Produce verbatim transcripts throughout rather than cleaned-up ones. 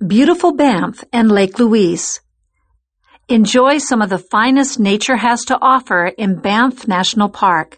Beautiful Banff and Lake Louise. Enjoy some of the finest nature has to offer in Banff National Park.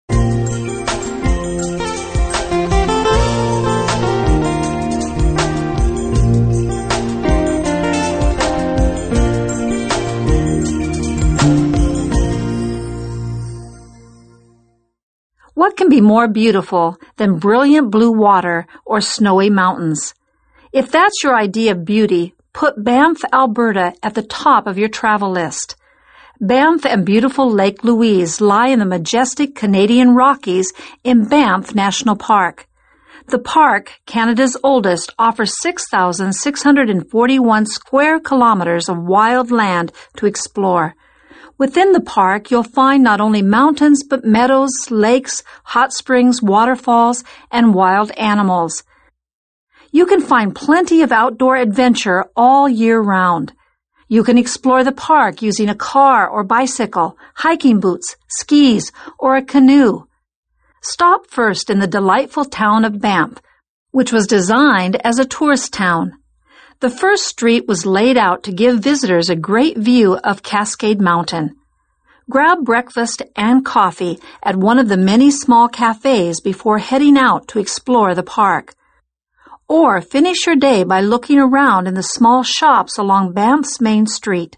What can be more beautiful than brilliant blue water or snowy mountains? If that's your idea of beauty, put Banff, Alberta at the top of your travel list. Banff and beautiful Lake Louise lie in the majestic Canadian Rockies in Banff National Park. The park, Canada's oldest, offers six thousand six hundred forty-one square kilometers of wild land to explore. Within the park, you'll find not only mountains, but meadows, lakes, hot springs, waterfalls, and wild animals. You can find plenty of outdoor adventure all year round. You can explore the park using a car or bicycle, hiking boots, skis, or a canoe. Stop first in the delightful town of Banff, which was designed as a tourist town. The first street was laid out to give visitors a great view of Cascade Mountain. Grab breakfast and coffee at one of the many small cafes before heading out to explore the park. Or finish your day by looking around in the small shops along Banff's main street.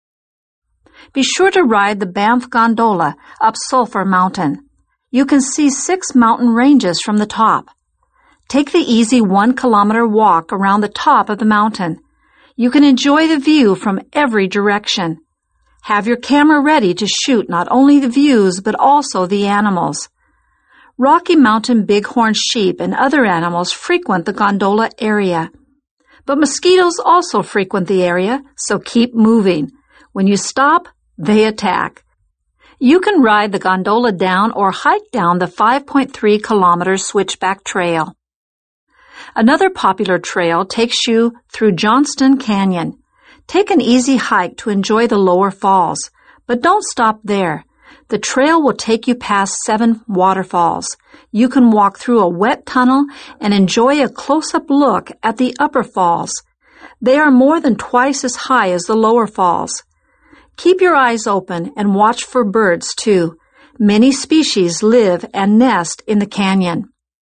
Be sure to ride the Banff Gondola up Sulphur Mountain. You can see six mountain ranges from the top. Take the easy one-kilometer walk around the top of the mountain. You can enjoy the view from every direction. Have your camera ready to shoot not only the views but also the animals. Rocky Mountain bighorn sheep and other animals frequent the gondola area. But mosquitoes also frequent the area, so keep moving. When you stop, they attack. You can ride the gondola down or hike down the five point three kilometer Switchback Trail. Another popular trail takes you through Johnston Canyon. Take an easy hike to enjoy the lower falls, but don't stop there. The trail will take you past seven waterfalls. You can walk through a wet tunnel and enjoy a close-up look at the upper falls. They are more than twice as high as the lower falls. Keep your eyes open and watch for birds, too. Many species live and nest in the canyon.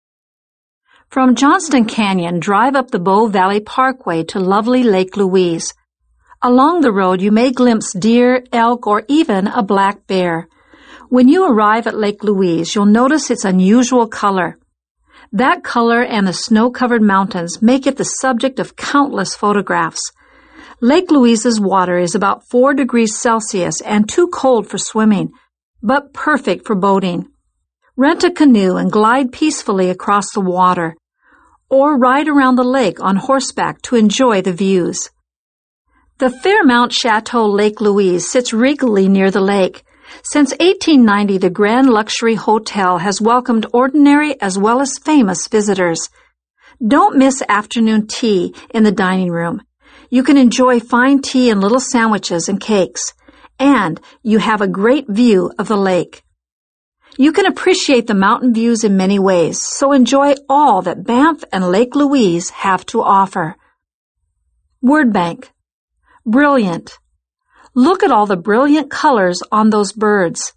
From Johnston Canyon, drive up the Bow Valley Parkway to lovely Lake Louise. Along the road, you may glimpse deer, elk, or even a black bear. When you arrive at Lake Louise, you'll notice its unusual color. That color and the snow-covered mountains make it the subject of countless photographs. Lake Louise's water is about four degrees Celsius and too cold for swimming, but perfect for boating. Rent a canoe and glide peacefully across the water, or ride around the lake on horseback to enjoy the views. The Fairmount Chateau Lake Louise sits regally near the lake. Since eighteen ninety, the Grand Luxury Hotel has welcomed ordinary as well as famous visitors. Don't miss afternoon tea in the dining room. You can enjoy fine tea and little sandwiches and cakes, and you have a great view of the lake. You can appreciate the mountain views in many ways, so enjoy all that Banff and Lake Louise have to offer. Word bank. Brilliant. Look at all the brilliant colors on those birds.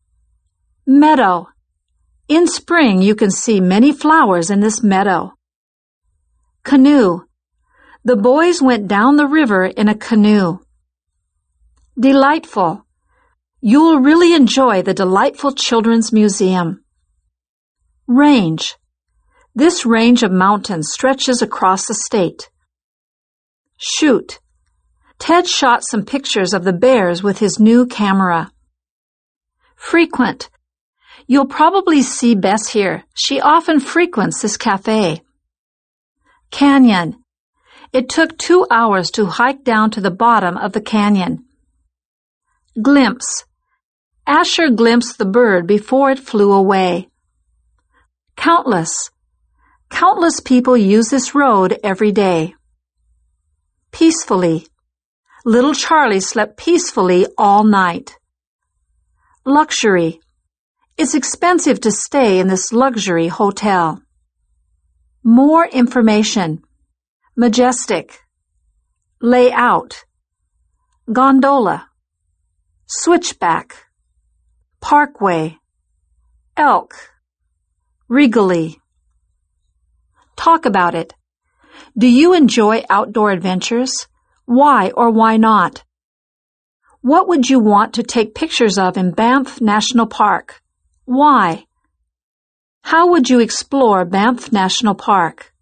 Meadow. In spring, you can see many flowers in this meadow. Canoe. The boys went down the river in a canoe. Delightful. You will really enjoy the delightful Children's Museum. Range. This range of mountains stretches across the state. Shoot. Ted shot some pictures of the bears with his new camera. Frequent. You'll probably see Bess here. She often frequents this cafe. Canyon. It took two hours to hike down to the bottom of the canyon. Glimpse. Asher glimpsed the bird before it flew away. Countless. Countless people use this road every day. Peacefully. Little Charlie slept peacefully all night. Luxury. It's expensive to stay in this luxury hotel. More information. Majestic. lay out, gondola, switchback, parkway, elk, regally. Talk about it. Do you enjoy outdoor adventures? Why or why not? What would you want to take pictures of in Banff National Park? Why? How would you explore Banff National Park?